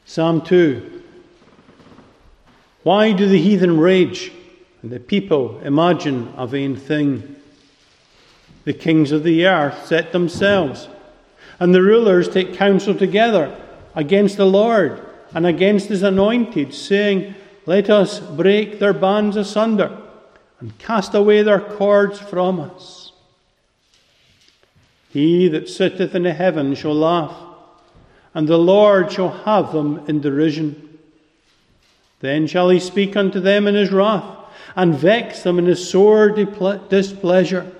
Psalm 2. Why do the heathen rage, and the people imagine a vain thing? The kings of the earth set themselves, and the rulers take counsel together against the Lord and against his anointed, saying, Let us break their bands asunder and cast away their cords from us. He that sitteth in the heaven shall laugh, and the Lord shall have them in derision. Then shall he speak unto them in his wrath, and vex them in his sore displeasure.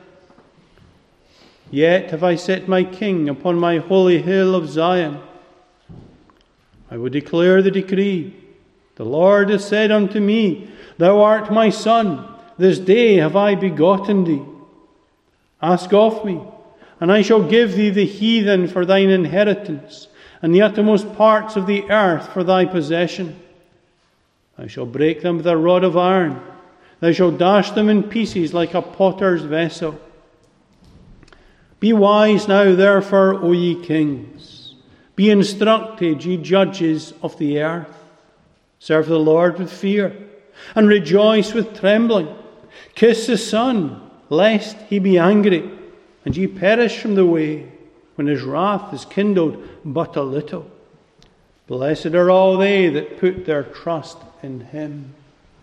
Yet have I set my king upon my holy hill of Zion. I will declare the decree. The Lord has said unto me, Thou art my son, this day have I begotten thee. Ask of me, and I shall give thee the heathen for thine inheritance, and the uttermost parts of the earth for thy possession. Thou shalt break them with a rod of iron. Thou shalt dash them in pieces like a potter's vessel. Be wise now, therefore, O ye kings. Be instructed, ye judges of the earth. Serve the Lord with fear, and rejoice with trembling. Kiss the Son, lest he be angry, and ye perish from the way, when his wrath is kindled but a little. Blessed are all they that put their trust in him.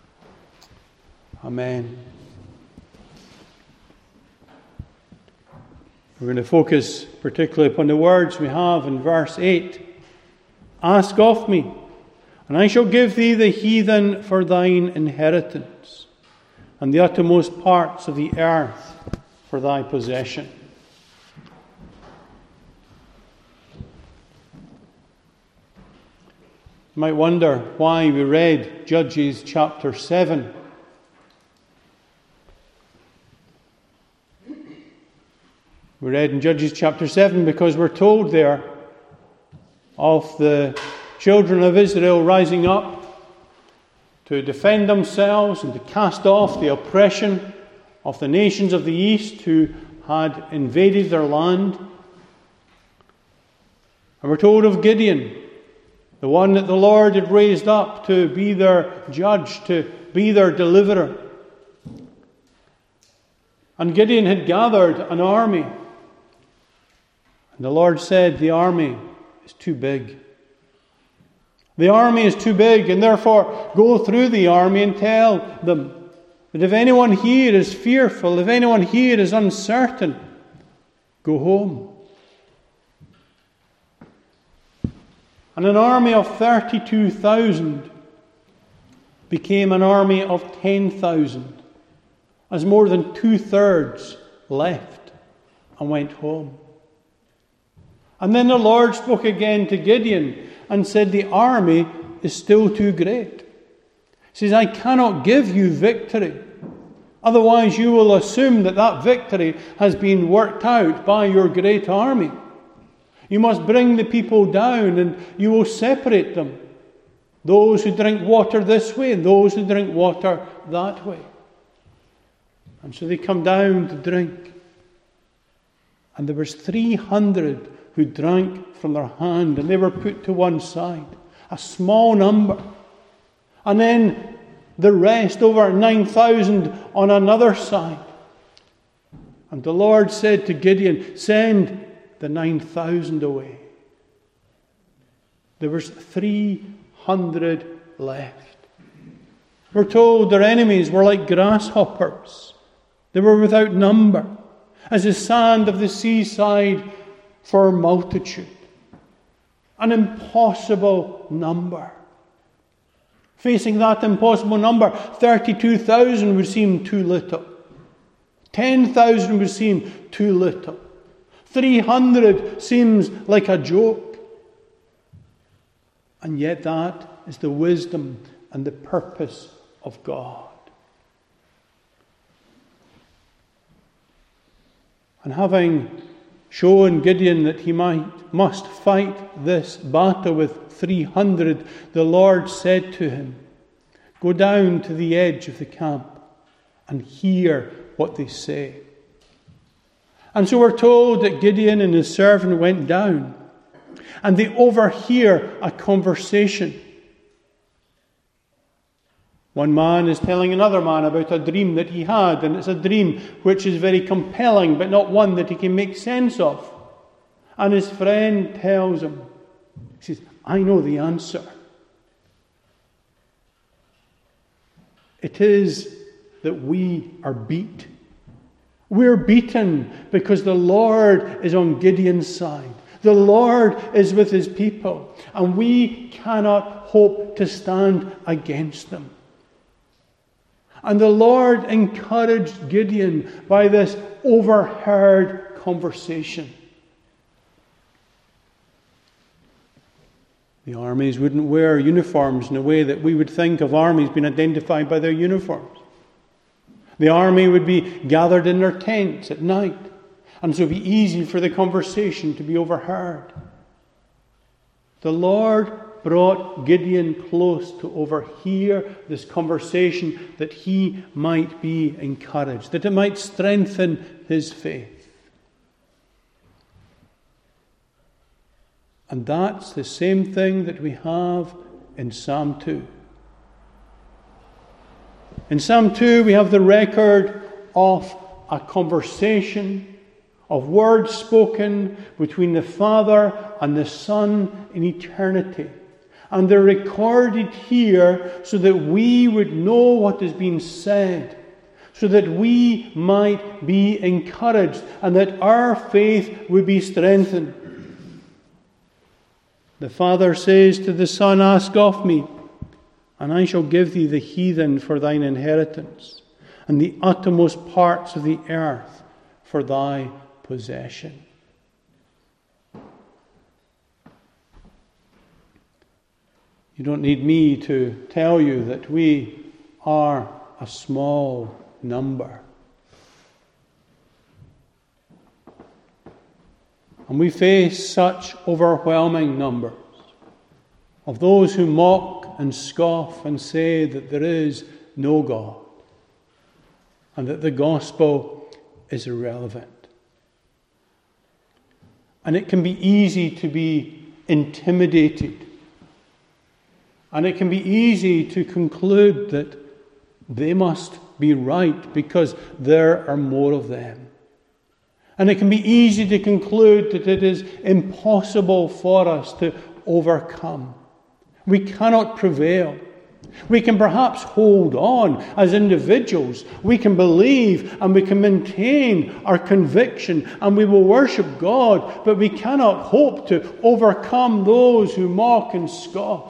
Amen. We're going to focus particularly upon the words we have in verse 8. Ask of me, and I shall give thee the heathen for thine inheritance, and the uttermost parts of the earth for thy possession. You might wonder why we read Judges chapter 7. We read in Judges chapter 7 because we're told there of the children of Israel rising up to defend themselves and to cast off the oppression of the nations of the east who had invaded their land. And we're told of Gideon, the one that the Lord had raised up to be their judge, to be their deliverer. And Gideon had gathered an army. And the Lord said, the army is too big. The army is too big, and therefore go through the army and tell them that if anyone here is fearful, if anyone here is uncertain, go home. And an army of 32,000 became an army of 10,000, as more than 2/3 left and went home. And then the Lord spoke again to Gideon and said, the army is still too great. He says, I cannot give you victory. Otherwise you will assume that that victory has been worked out by your great army. You must bring the people down and you will separate them. Those who drink water this way and those who drink water that way. And so they come down to drink. And there was 300 who drank from their hand, and they were put to one side. A small number. And then the rest, over 9,000, on another side. And the Lord said to Gideon, send the 9,000 away. There was 300 left. We're told their enemies were like grasshoppers. They were without number, as the sand of the seaside for multitude. An impossible number. Facing that impossible number, 32,000 would seem too little. 10,000 would seem too little. 300 seems like a joke. And yet that is the wisdom and the purpose of God. And having shown Gideon that he must fight this battle with 300, the Lord said to him, go down to the edge of the camp and hear what they say. And so we're told that Gideon and his servant went down. and they overhear a conversation. One man is telling another man about a dream that he had, and it's a dream which is very compelling, but not one that he can make sense of. And his friend tells him, he says, I know the answer. It is that we are beat. We're beaten because the Lord is on Gideon's side. The Lord is with his people, and we cannot hope to stand against them. And the Lord encouraged Gideon by this overheard conversation. The armies wouldn't wear uniforms in a way that we would think of armies being identified by their uniforms. The army would be gathered in their tents at night, and so it would be easy for the conversation to be overheard. The Lord brought Gideon close to overhear this conversation that he might be encouraged, that it might strengthen his faith. And that's the same thing that we have in Psalm 2. In Psalm 2 we have the record of a conversation, of words spoken between the Father and the Son in eternity. And they're recorded here so that we would know what is being said, so that we might be encouraged and that our faith would be strengthened. The Father says to the Son, ask of me, and I shall give thee the heathen for thine inheritance, and the uttermost parts of the earth for thy possession. You don't need me to tell you that we are a small number. And we face such overwhelming numbers of those who mock and scoff and say that there is no God and that the gospel is irrelevant. And it can be easy to be intimidated. And it can be easy to conclude that they must be right because there are more of them. And it can be easy to conclude that it is impossible for us to overcome. We cannot prevail. We can perhaps hold on as individuals. We can believe and we can maintain our conviction and we will worship God, but we cannot hope to overcome those who mock and scoff.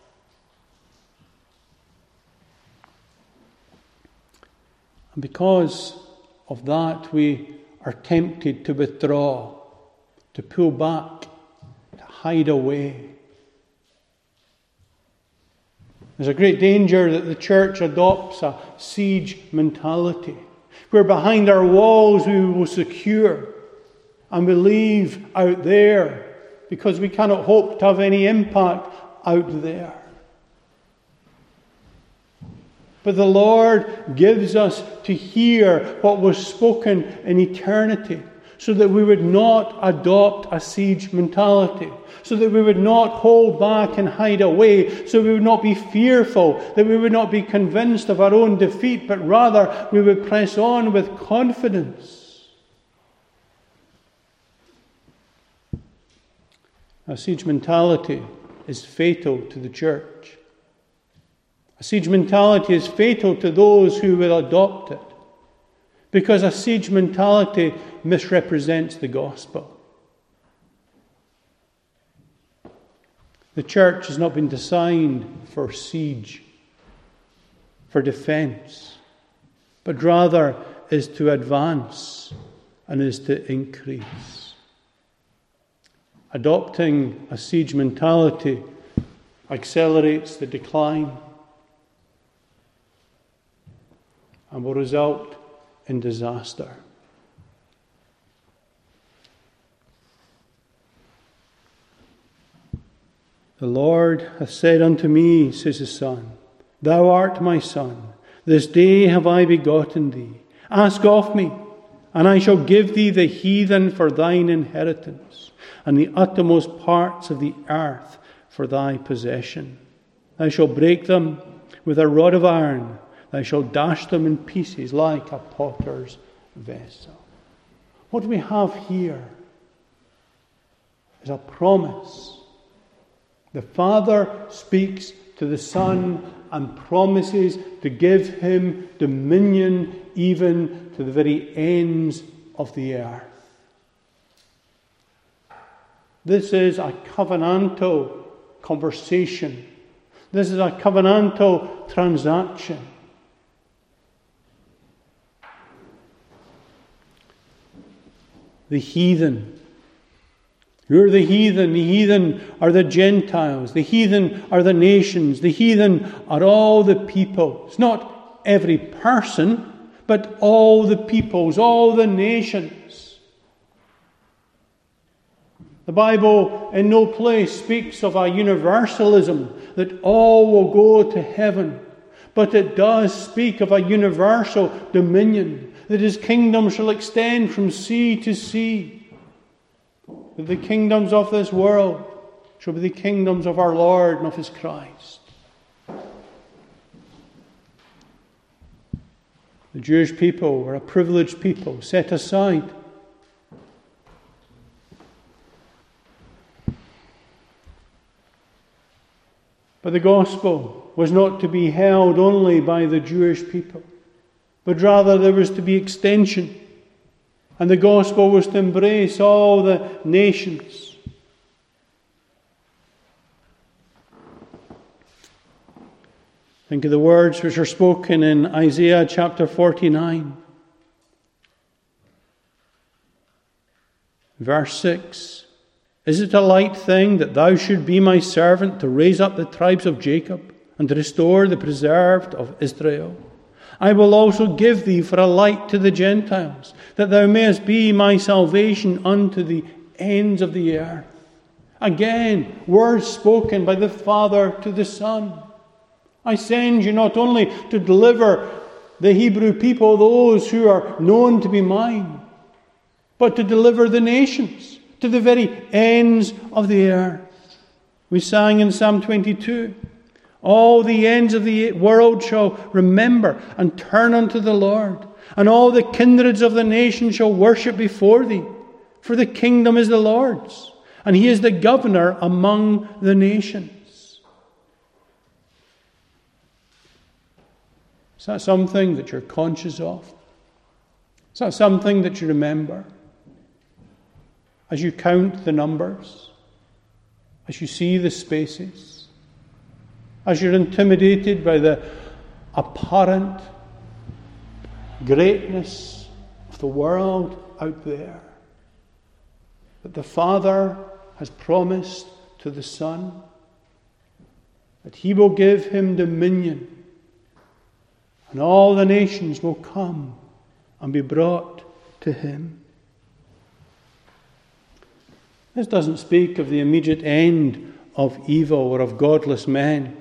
And because of that, we are tempted to withdraw, to pull back, to hide away. There's a great danger that the church adopts a siege mentality, where behind our walls we will secure, and we leave out there because we cannot hope to have any impact out there. But the Lord gives us to hear what was spoken in eternity, so that we would not adopt a siege mentality, so that we would not hold back and hide away, so we would not be fearful, that we would not be convinced of our own defeat, but rather we would press on with confidence. A siege mentality is fatal to the church. A siege mentality is fatal to those who will adopt it, because a siege mentality misrepresents the gospel. The church has not been designed for siege, for defense, but rather is to advance and is to increase. Adopting a siege mentality accelerates the decline and will result in disaster. The Lord hath said unto me, says the Son, Thou art my Son, this day have I begotten thee. Ask of me, And I shall give thee the heathen for thine inheritance, and the uttermost parts of the earth for thy possession. Thou shalt break them with a rod of iron. Thou shalt dash them in pieces like a potter's vessel. What we have here is a promise. The Father speaks to the Son and promises to give him dominion even to the very ends of the earth. This is a covenantal conversation. This is a covenantal transaction. The heathen. Who are the heathen? The heathen are the Gentiles. The heathen are the nations. The heathen are all the people. It's not every person, but all the peoples, all the nations. The Bible in no place speaks of a universalism that all will go to heaven, but it does speak of a universal dominion, that his kingdom shall extend from sea to sea. That the kingdoms of this world shall be the kingdoms of our Lord and of his Christ. The Jewish people were a privileged people, set aside. But the gospel was not to be held only by the Jewish people, but rather there was to be extension. And the gospel was to embrace all the nations. Think of the words which are spoken in Isaiah chapter 49. Verse 6. Is it a light thing that thou should be my servant to raise up the tribes of Jacob and to restore the preserved of Israel? I will also give thee for a light to the Gentiles, that thou mayest be my salvation unto the ends of the earth. Again, words spoken by the Father to the Son. I send you not only to deliver the Hebrew people, those who are known to be mine, but to deliver the nations to the very ends of the earth. We sang in Psalm 22, all the ends of the world shall remember and turn unto the Lord, and all the kindreds of the nations shall worship before thee. For the kingdom is the Lord's, and he is the governor among the nations. Is that something that you're conscious of? Is that something that you remember? As you count the numbers, as you see the spaces, as you're intimidated by the apparent greatness of the world out there, that the Father has promised to the Son that he will give him dominion, and all the nations will come and be brought to him. This doesn't speak of the immediate end of evil or of godless men,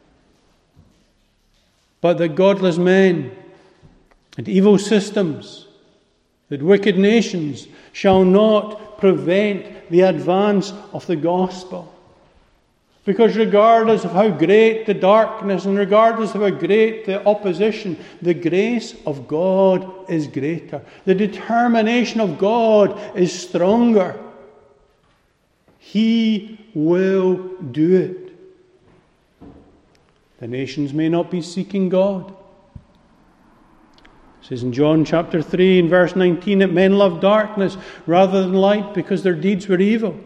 but that godless men and evil systems, that wicked nations shall not prevent the advance of the gospel. Because regardless of how great the darkness and regardless of how great the opposition, the grace of God is greater. The determination of God is stronger. He will do it. The nations may not be seeking God. It says in John chapter 3 and verse 19 that men love darkness rather than light because their deeds were evil.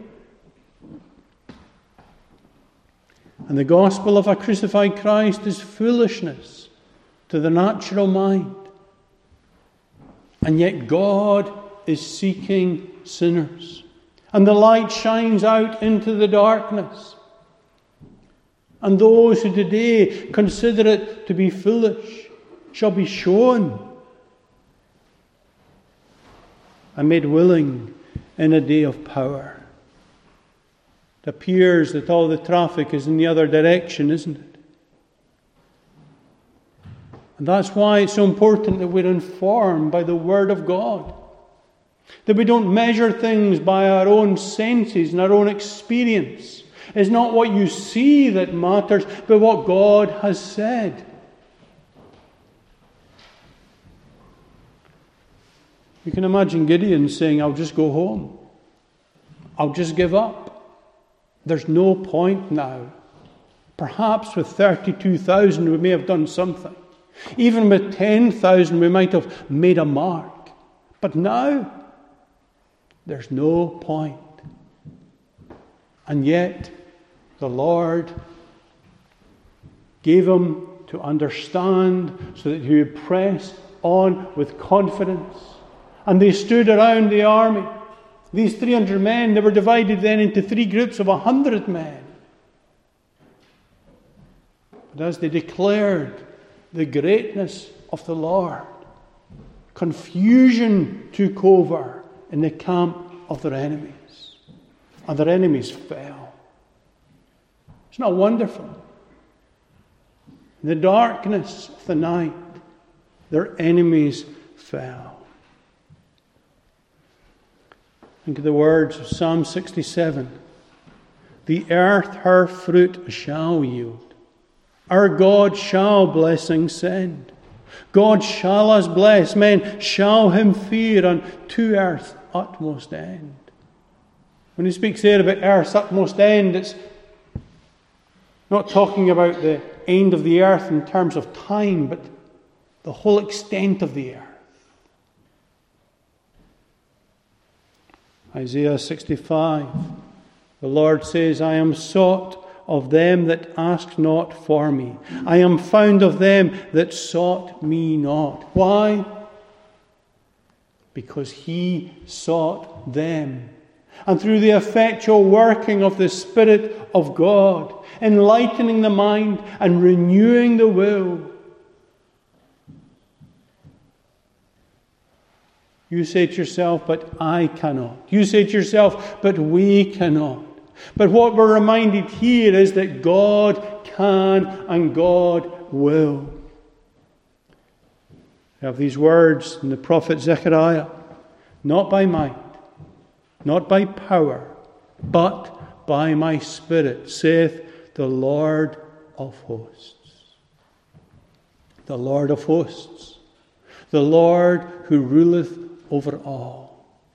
And the gospel of a crucified Christ is foolishness to the natural mind. And yet God is seeking sinners. And the light shines out into the darkness. And those who today consider it to be foolish shall be shown and made willing in a day of power. It appears that all the traffic is in the other direction, isn't it? And that's why it's so important that we're informed by the Word of God. That we don't measure things by our own senses and our own experience. It's not what you see that matters, but what God has said. You can imagine Gideon saying, I'll just go home. I'll just give up. There's no point now. Perhaps with 32,000 we may have done something. Even with 10,000 we might have made a mark. But now, there's no point. And yet, the Lord gave him to understand so that he would press on with confidence. And they stood around the army. These 300 men, they were divided then into 3 groups of 100 men. But as they declared the greatness of the Lord, confusion took over in the camp of their enemies. And their enemies fell. It's not wonderful. In the darkness of the night, their enemies fell. Think of the words of Psalm 67. The earth her fruit shall yield. Our God shall blessing send. God shall us bless. Men shall him fear unto earth's utmost end. When he speaks there about earth's utmost end, it's not talking about the end of the earth in terms of time, but the whole extent of the earth. Isaiah 65, the Lord says, I am sought of them that asked not for me. I am found of them that sought me not. Why? Because he sought them. And through the effectual working of the Spirit of God, enlightening the mind and renewing the will, you say to yourself, but I cannot. You say to yourself, but we cannot. But what we're reminded here is that God can and God will. We have these words in the prophet Zechariah. Not by might, not by power, but by my Spirit, saith the Lord of hosts. The Lord of hosts. The Lord who ruleth over all.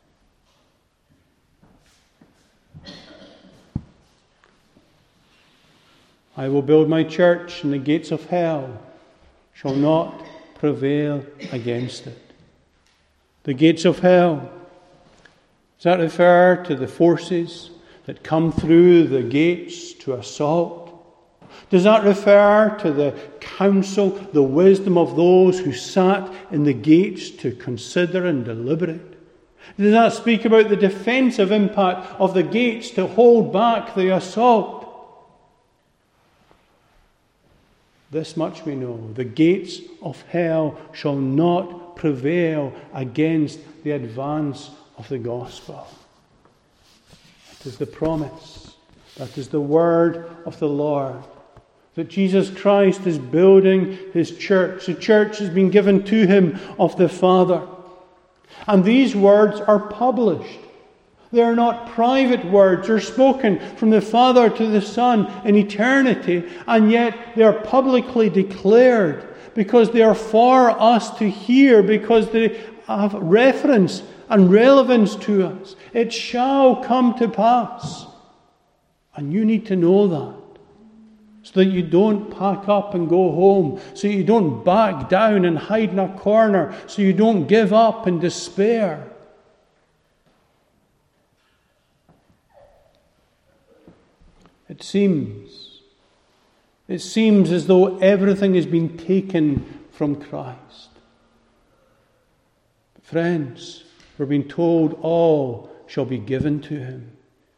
I will build my church, and the gates of hell shall not prevail against it. The gates of hell. Does that refer to the forces that come through the gates to assault? Does that refer to the counsel, the wisdom of those who sat in the gates to consider and deliberate? Does that speak about the defensive impact of the gates to hold back the assault? This much we know. The gates of hell shall not prevail against the advance of the gospel. That is the promise. That is the word of the Lord. That Jesus Christ is building his church. The church has been given to him of the Father. And these words are published. They are not private words. They're spoken from the Father to the Son in eternity. And yet they are publicly declared because they are for us to hear, because they have reference and relevance to us. It shall come to pass. And you need to know that. So that you don't pack up and go home. So you don't back down and hide in a corner. So you don't give up in despair. It seems as though everything has been taken from Christ. But friends, we're being told all shall be given to him.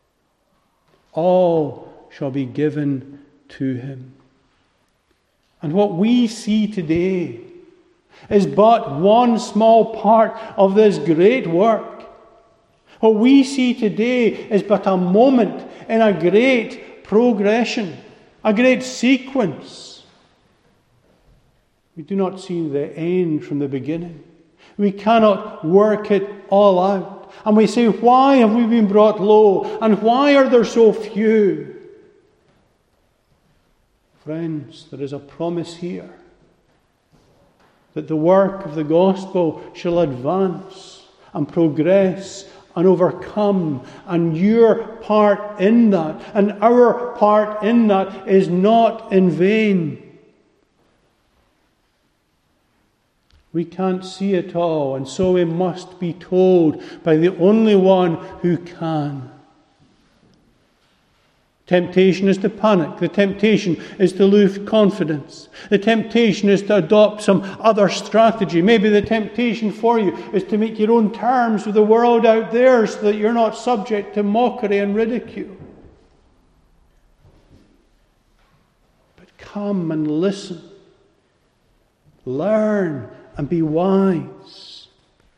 All shall be given to him. And what we see today is but one small part of this great work. What we see today is but a moment in a great progression, a great sequence. We do not see the end from the beginning. We cannot work it all out. And we say, why have we been brought low? And why are there so few? Friends, there is a promise here that the work of the gospel shall advance and progress and overcome. And your part in that, and our part in that, is not in vain. We can't see it all, and so we must be told by the only one who can. Temptation is to panic. The temptation is to lose confidence. The temptation is to adopt some other strategy. Maybe the temptation for you is to make your own terms with the world out there so that you're not subject to mockery and ridicule. But come and listen. Learn and be wise.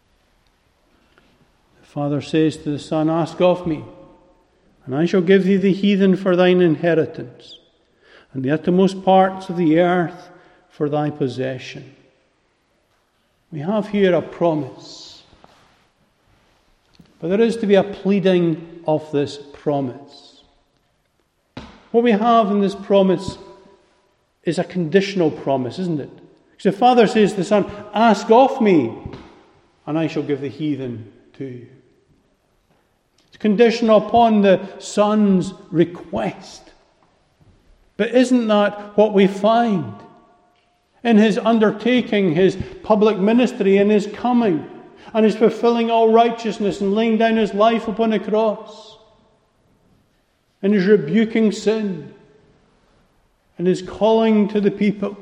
The Father says to the Son, ask of me, and I shall give thee the heathen for thine inheritance, and the uttermost parts of the earth for thy possession. We have here a promise. But there is to be a pleading of this promise. What we have in this promise is a conditional promise, isn't it? Because the Father says to the Son, ask of me, and I shall give the heathen to you. Conditional upon the Son's request. But isn't that what we find in his undertaking his public ministry, in his coming, and his fulfilling all righteousness and laying down his life upon the cross, in his rebuking sin, and his calling to the peoples?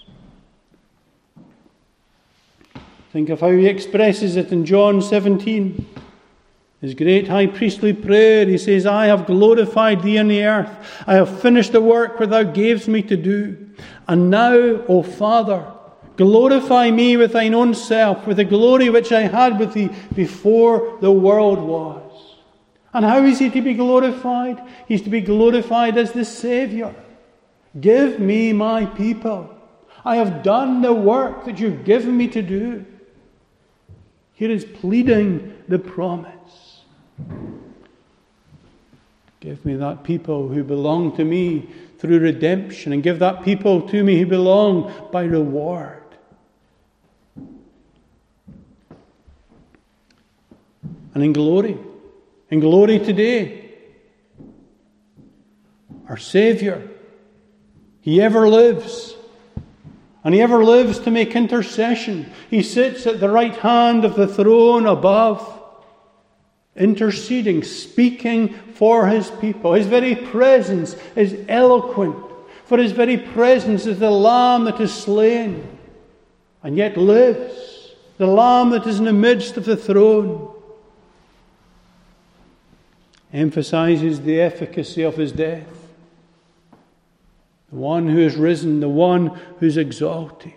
Think of how he expresses it in John 17. His great high priestly prayer, he says, I have glorified thee on the earth. I have finished the work which thou gavest me to do. And now, O Father, glorify me with thine own self, with the glory which I had with thee before the world was. And how is he to be glorified? He's to be glorified as the Saviour. Give me my people. I have done the work that you've given me to do. Here is pleading the promise. Give me that people who belong to me through redemption, and give that people to me who belong by reward. And in glory today, our Saviour, he ever lives. And he ever lives to make intercession. He sits at the right hand of the throne above, interceding, speaking for his people. His very presence is eloquent, for his very presence is the Lamb that is slain and yet lives, the Lamb that is in the midst of the throne. Emphasizes the efficacy of his death. The one who is risen, the one who is exalted.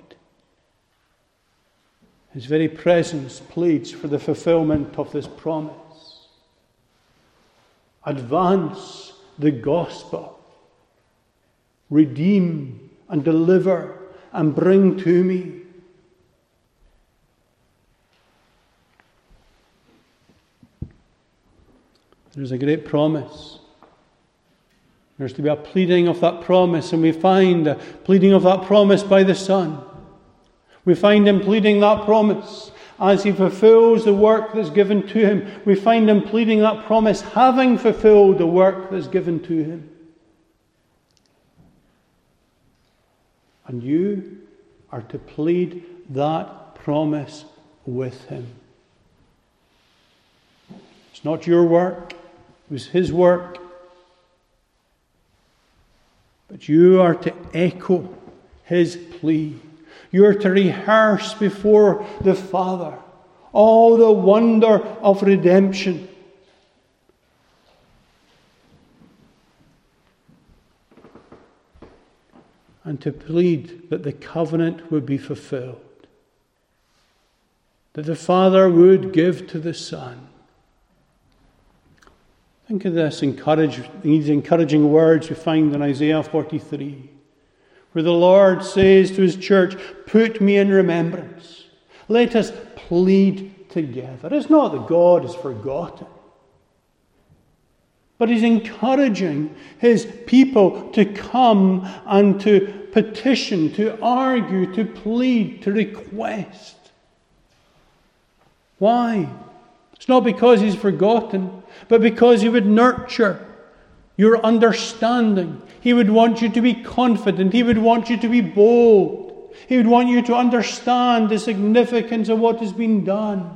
His very presence pleads for the fulfillment of this promise. Advance the gospel. Redeem and deliver and bring to me. There's a great promise. There's to be a pleading of that promise, and we find a pleading of that promise by the Son. We find him pleading that promise as he fulfills the work that's given to him. We find him pleading that promise having fulfilled the work that's given to him. And you are to plead that promise with him. It's not your work, it was his work. But you are to echo his plea. You are to rehearse before the Father all the wonder of redemption. And to plead that the covenant would be fulfilled. That the Father would give to the Son. Think of these encouraging words we find in Isaiah 43, where the Lord says to his church, put me in remembrance. Let us plead together. It's not that God is forgotten, but He's encouraging His people to come and to petition, to argue, to plead, to request. Why? It's not because He's forgotten, but because He would nurture your understanding. He would want you to be confident. He would want you to be bold. He would want you to understand the significance of what has been done.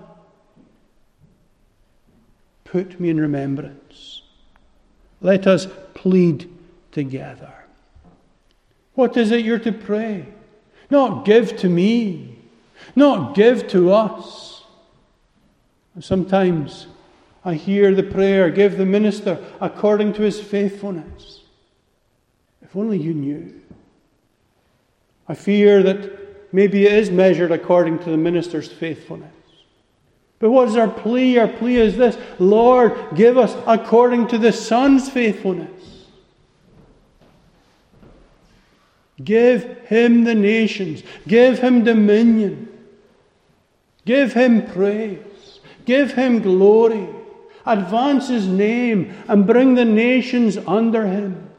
Put me in remembrance. Let us plead together. What is it you're to pray? Not give to me. Not give to us. Sometimes I hear the prayer, give the minister according to his faithfulness. If only you knew. I fear that maybe it is measured according to the minister's faithfulness. But what is our plea? Our plea is this: Lord, give us according to the Son's faithfulness. Give Him the nations. Give Him dominion. Give Him praise. Give Him glory. Advance His name and bring the nations under Him.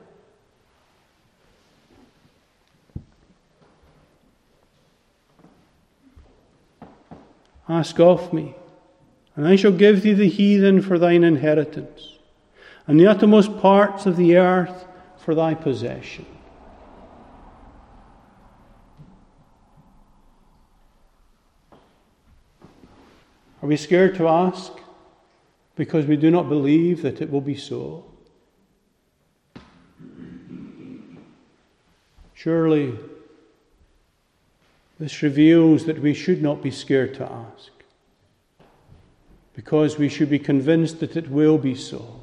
Ask of me, and I shall give thee the heathen for thine inheritance, and the uttermost parts of the earth for thy possession. Are we scared to ask because we do not believe that it will be so? Surely this reveals that we should not be scared to ask, because we should be convinced that it will be so.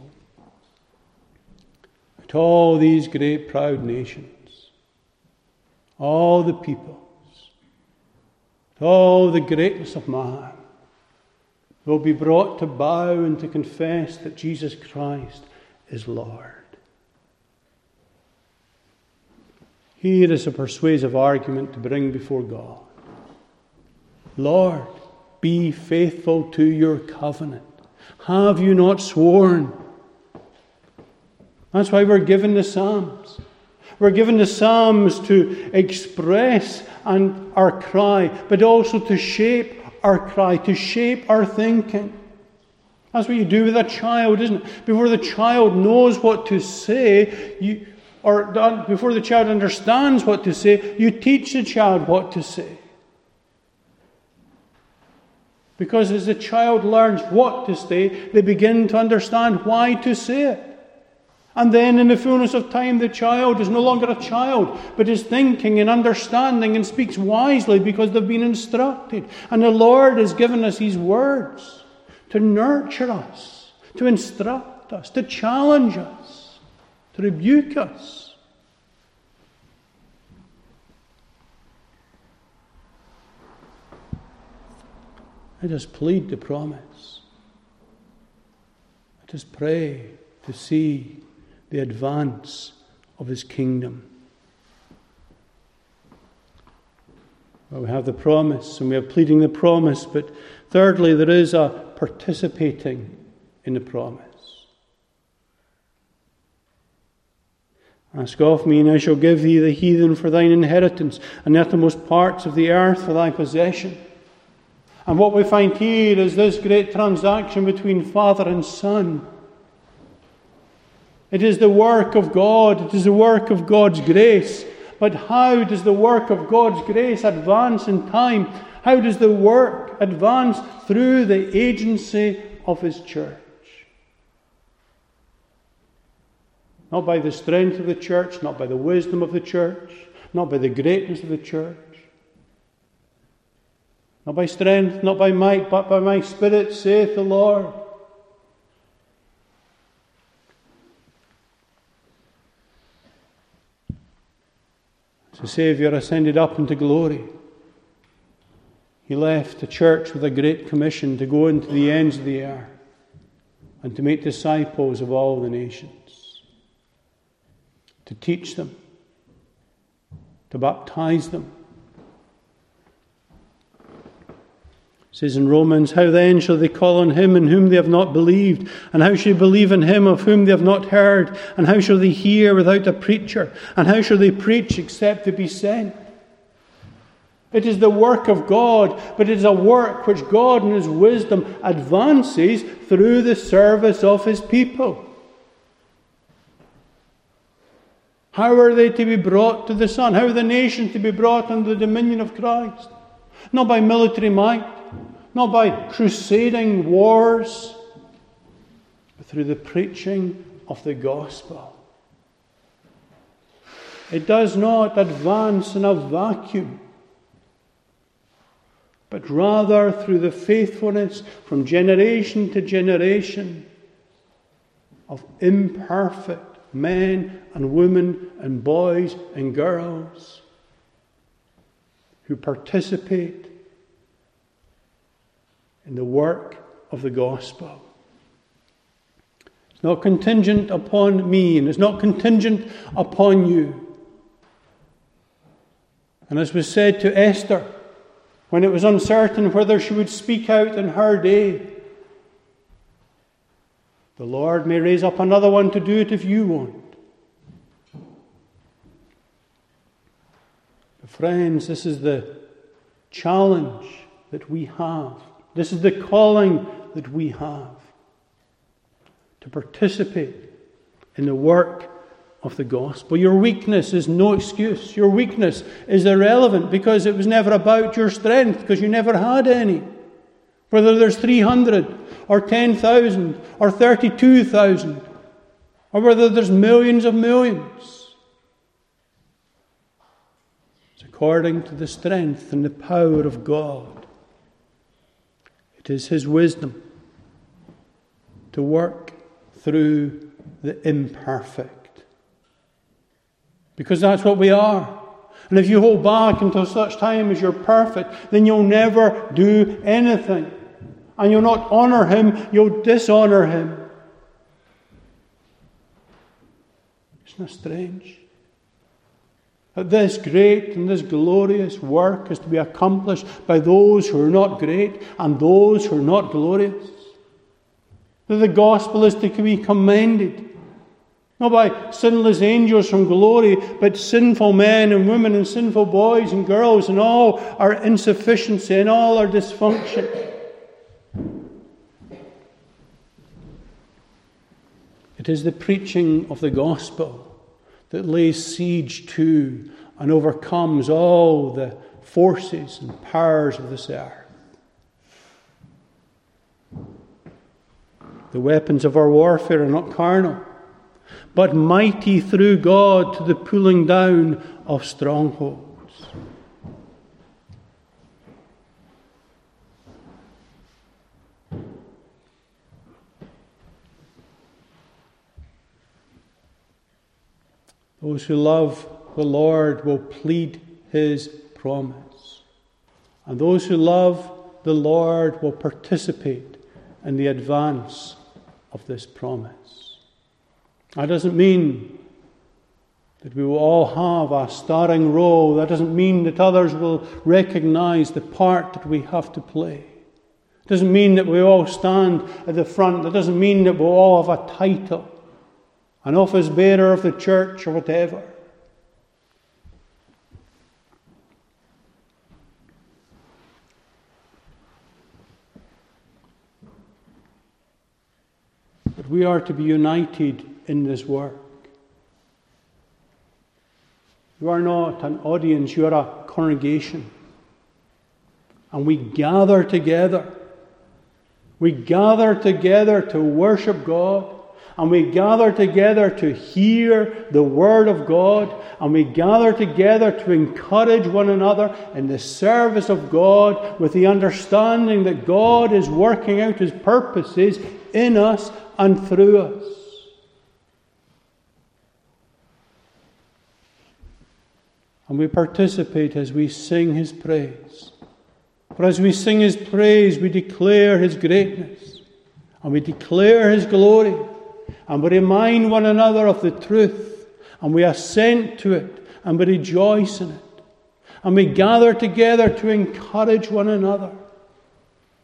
That all these great proud nations, all the peoples, all the greatness of man, will be brought to bow and to confess that Jesus Christ is Lord. Here is a persuasive argument to bring before God. Lord, be faithful to your covenant. Have you not sworn? That's why we're given the Psalms. We're given the Psalms to express our cry, but also to shape our cry, to shape our thinking. That's what you do with a child, isn't it? Before the child knows what to say, before the child understands what to say, you teach the child what to say. Because as the child learns what to say, they begin to understand why to say it. And then in the fullness of time, the child is no longer a child, but is thinking and understanding and speaks wisely because they've been instructed. And the Lord has given us His words to nurture us, to instruct us, to challenge us, to rebuke us. Let us plead the promise. Let us pray to see the advance of His kingdom. Well, we have the promise and we are pleading the promise, but thirdly, there is a participating in the promise. Ask of me, and I shall give thee the heathen for thine inheritance, and the uttermost parts of the earth for thy possession. And what we find here is this great transaction between Father and Son. It is the work of God. It is the work of God's grace. But how does the work of God's grace advance in time? How does the work advance through the agency of His church? Not by the strength of the church, not by the wisdom of the church, not by the greatness of the church. Not by strength, not by might, but by my Spirit, saith the Lord. As the Saviour ascended up into glory, He left the church with a great commission to go into the ends of the earth and to make disciples of all the nations, to teach them, to baptize them. It says in Romans, how then shall they call on him in whom they have not believed? And how shall they believe in him of whom they have not heard? And how shall they hear without a preacher? And how shall they preach except they be sent? It is the work of God, but it is a work which God in his wisdom advances through the service of his people. How are they to be brought to the Son? How are the nations to be brought under the dominion of Christ? Not by military might, not by crusading wars, but through the preaching of the gospel. It does not advance in a vacuum, but rather through the faithfulness from generation to generation of imperfect men and women and boys and girls who participate in the work of the gospel. It's not contingent upon me, and it's not contingent upon you. And as was said to Esther, when it was uncertain whether she would speak out in her day, the Lord may raise up another one to do it if you won't. But friends, this is the challenge that we have. This is the calling that we have. To participate in the work of the gospel. Your weakness is no excuse. Your weakness is irrelevant because it was never about your strength, because you never had any. Whether there's 300 or 10,000 or 32,000 or whether there's millions of millions. It's according to the strength and the power of God. It is his wisdom to work through the imperfect. Because that's what we are. And if you hold back until such time as you're perfect, then you'll never do anything. And you'll not honour him, you'll dishonour him. Isn't that strange? That this great and this glorious work is to be accomplished by those who are not great and those who are not glorious. That the gospel is to be commended. Not by sinless angels from glory, but sinful men and women and sinful boys and girls and all our insufficiency and all our dysfunction. It is the preaching of the gospel that lays siege to and overcomes all the forces and powers of this earth. The weapons of our warfare are not carnal, but mighty through God to the pulling down of strongholds. Those who love the Lord will plead his promise. And those who love the Lord will participate in the advance of this promise. That doesn't mean that we will all have a starring role. That doesn't mean that others will recognize the part that we have to play. It doesn't mean that we all stand at the front. That doesn't mean that we'll all have a title, an office bearer of the church or whatever. But we are to be united in this work. You are not an audience, you are a congregation. And we gather together. We gather together to worship God. And we gather together to hear the Word of God. And we gather together to encourage one another in the service of God with the understanding that God is working out his purposes in us and through us. And we participate as we sing his praise. For as we sing his praise, we declare his greatness. And we declare his glory. And we remind one another of the truth. And we assent to it. And we rejoice in it. And we gather together to encourage one another.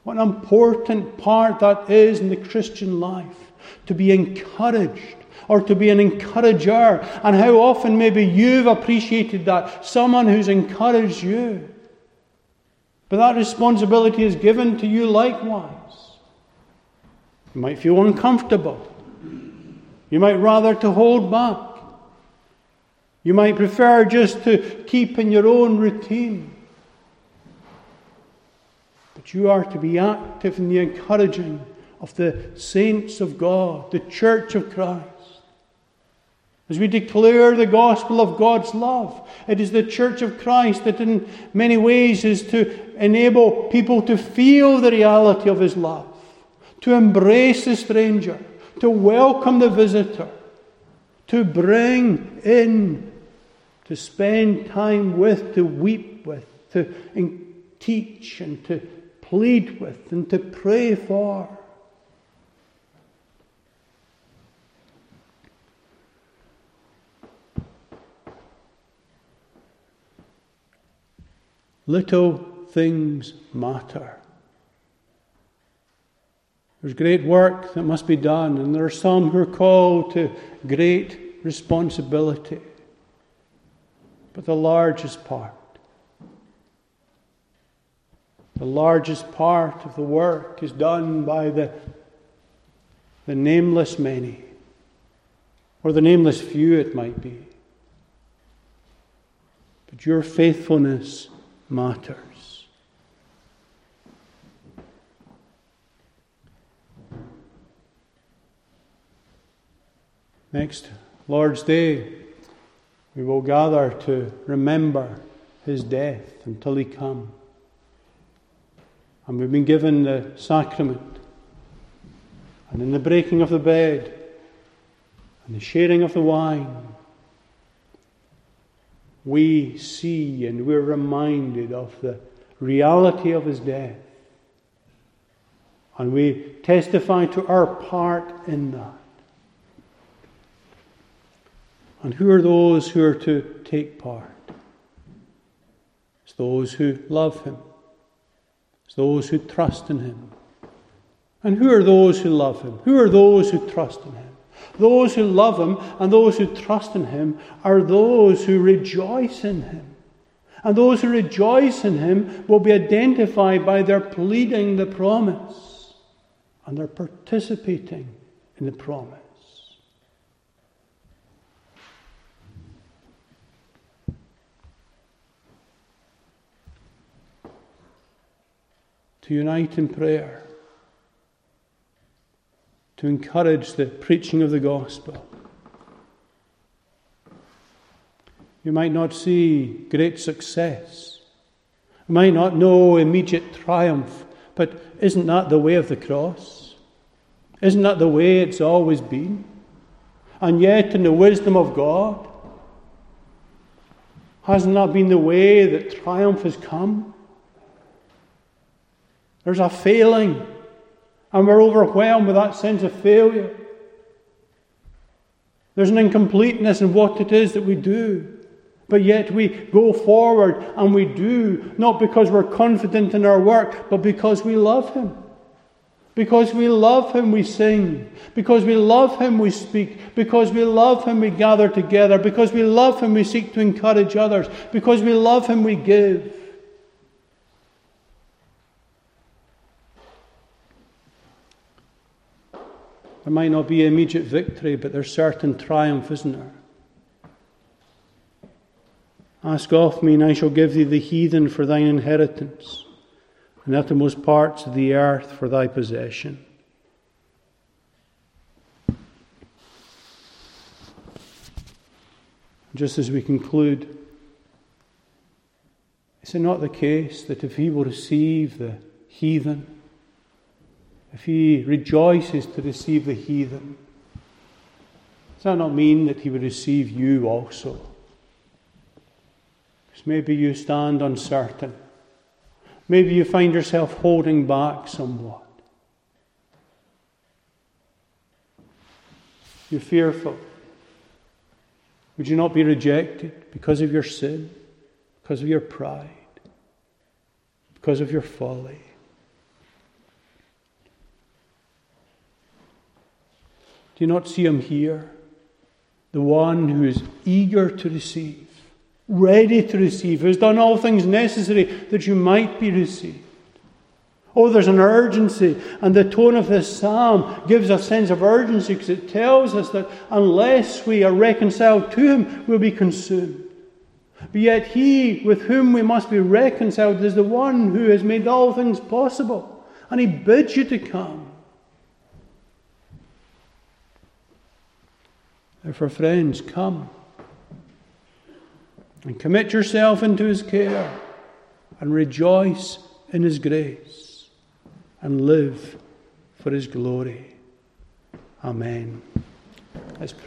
What an important part that is in the Christian life, to be encouraged or to be an encourager. And how often maybe you've appreciated that, someone who's encouraged you. But that responsibility is given to you likewise. You might feel uncomfortable. You might rather to hold back. You might prefer just to keep in your own routine. But you are to be active in the encouraging of the saints of God, the Church of Christ. As we declare the gospel of God's love, it is the Church of Christ that in many ways is to enable people to feel the reality of His love, to embrace the stranger, to welcome the visitor, to bring in, to spend time with, to weep with, to teach and to plead with and to pray for. Little things matter. There's great work that must be done, and there are some who are called to great responsibility. But the largest part of the work is done by the nameless many, or the nameless few it might be. But your faithfulness matters. Next Lord's Day, we will gather to remember His death until He come. And we've been given the sacrament. And in the breaking of the bread and the sharing of the wine, we see and we're reminded of the reality of His death. And we testify to our part in that. And who are those who are to take part? It's those who love Him. It's those who trust in Him. And who are those who love Him? Who are those who trust in Him? Those who love Him and those who trust in Him are those who rejoice in Him. And those who rejoice in Him will be identified by their pleading the promise and their participating in the promise. To unite in prayer, to encourage the preaching of the gospel. You might not see great success. You might not know immediate triumph, but isn't that the way of the cross? Isn't that the way it's always been? And yet, in the wisdom of God, hasn't that been the way that triumph has come? There's a failing, and we're overwhelmed with that sense of failure. There's an incompleteness in what it is that we do. But yet we go forward and we do, not because we're confident in our work, but because we love Him. Because we love Him, we sing. Because we love Him, we speak. Because we love Him, we gather together. Because we love Him, we seek to encourage others. Because we love Him, we give. There might not be immediate victory, but there's certain triumph, isn't there? Ask of me, and I shall give thee the heathen for thine inheritance, and the uttermost parts of the earth for thy possession. Just as we conclude, is it not the case that if He will receive the heathen, if He rejoices to receive the heathen, does that not mean that He would receive you also? Because maybe you stand uncertain. Maybe you find yourself holding back somewhat. You're fearful. Would you not be rejected because of your sin, because of your pride, because of your folly? Do you not see him here? The one who is eager to receive, ready to receive, who has done all things necessary that you might be received. Oh, there's an urgency, and the tone of this psalm gives a sense of urgency because it tells us that unless we are reconciled to him, we'll be consumed. But yet he with whom we must be reconciled is the one who has made all things possible, and he bids you to come. Therefore, friends, come and commit yourself into his care and rejoice in his grace and live for his glory. Amen. Let's pray.